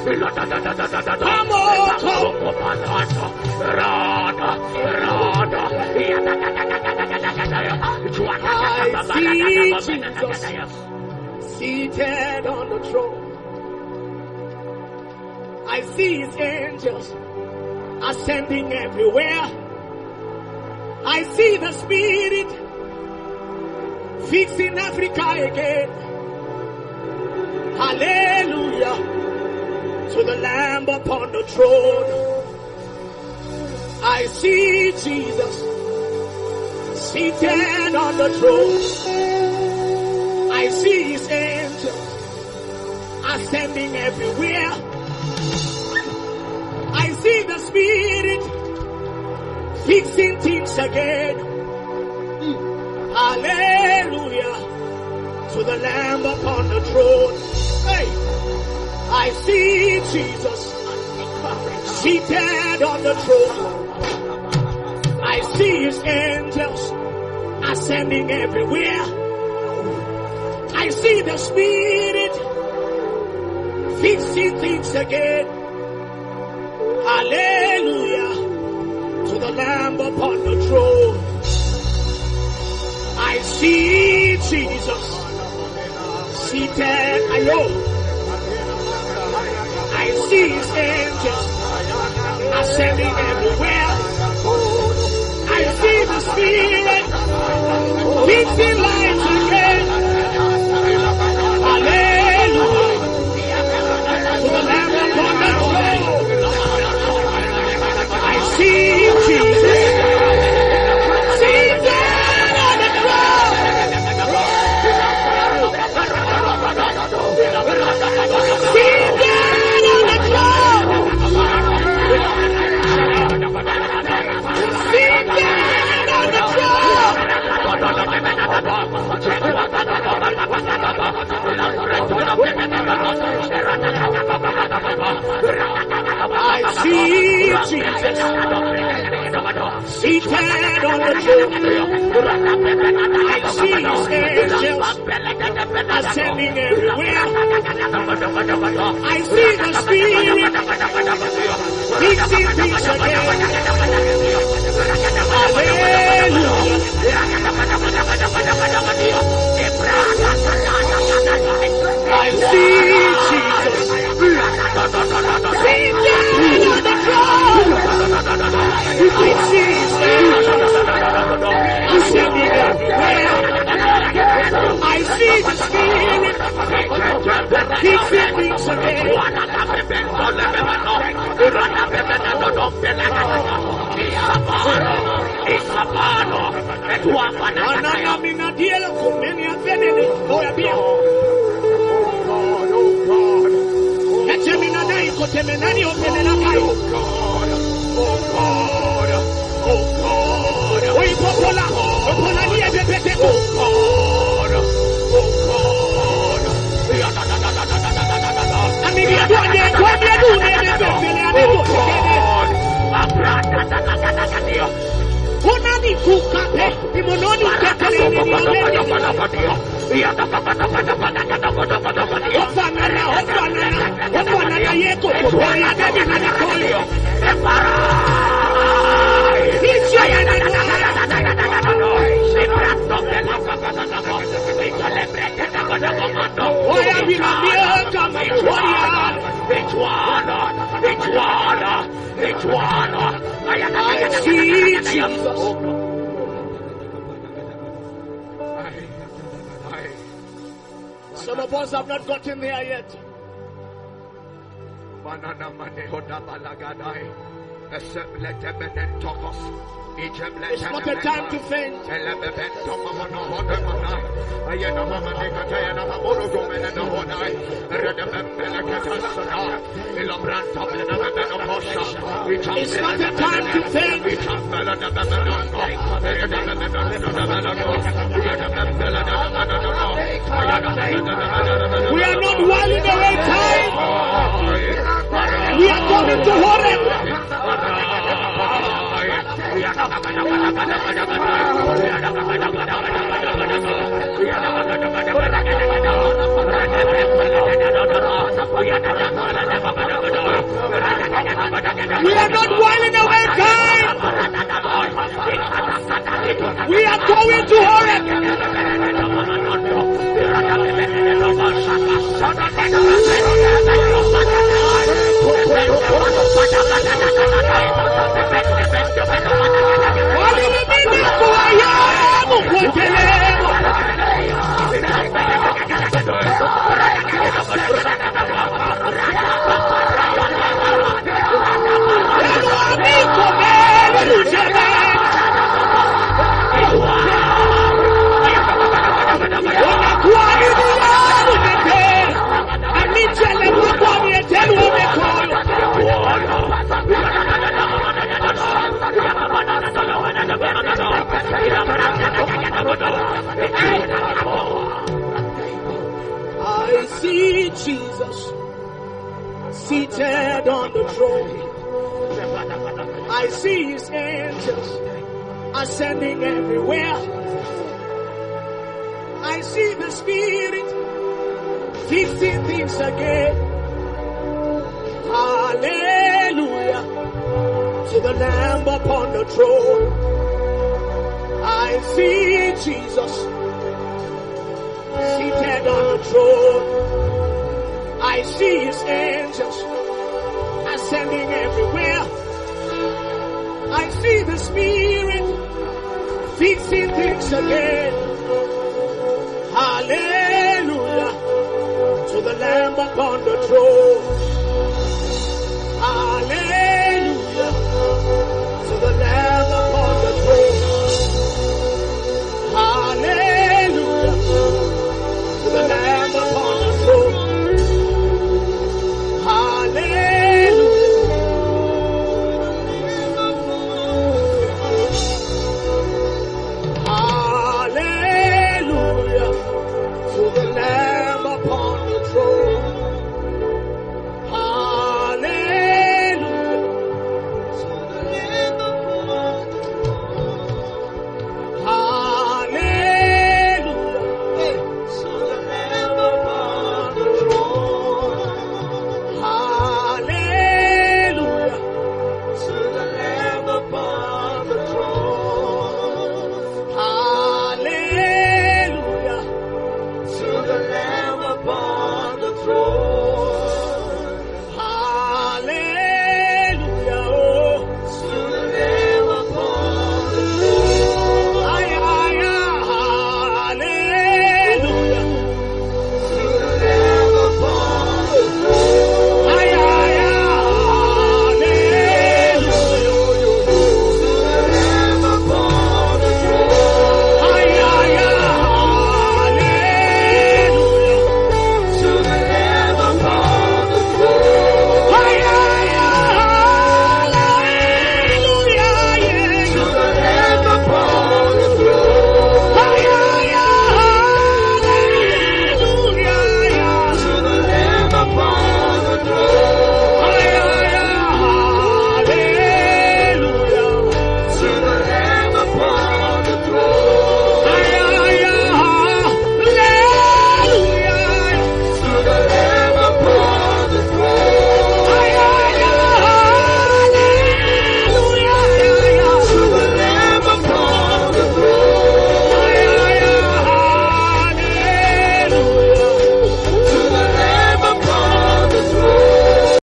Come on, I see Jesus seated on the throne. I see his angels ascending everywhere. I see the Spirit fixing Africa again. Hallelujah to the Lamb upon the throne. I see Jesus seated on the throne. I see his angels ascending everywhere. I see the Spirit fixing things again. Hallelujah to the Lamb upon the throne. Hey, I see Jesus seated on the throne. I see his angels ascending everywhere. I see the Spirit fixing things again. Hallelujah to the Lamb upon the throne. I see Jesus seated alone. I see his angels ascending everywhere. I see the Spirit fixing lives again. Hallelujah to the Lamb upon the throne. I see Jesus seated on the throne. Seated on the throne. Seated on the throne. I see Jesus seated on the throne. I see his angels ascending everywhere. I see the Spirit fixing things again. Hallelujah. I see Jesus seated on the throne. I see his angels ascending everywhere. I see the Spirit fixing things again. Some of us have not gotten there yet. It's not a time to faint. It's not a time to faint. We are not whiling away time. We are coming to Horeb. We are not whiling away time. We are going to Horeb. I see Jesus seated on the throne. I see his angels ascending everywhere. I see the Spirit fixing things again. Hallelujah to the Lamb upon the throne. I see Jesus seated on the throne. I see his angels ascending everywhere. I see the Spirit fixing things again. Hallelujah to the Lamb upon the throne.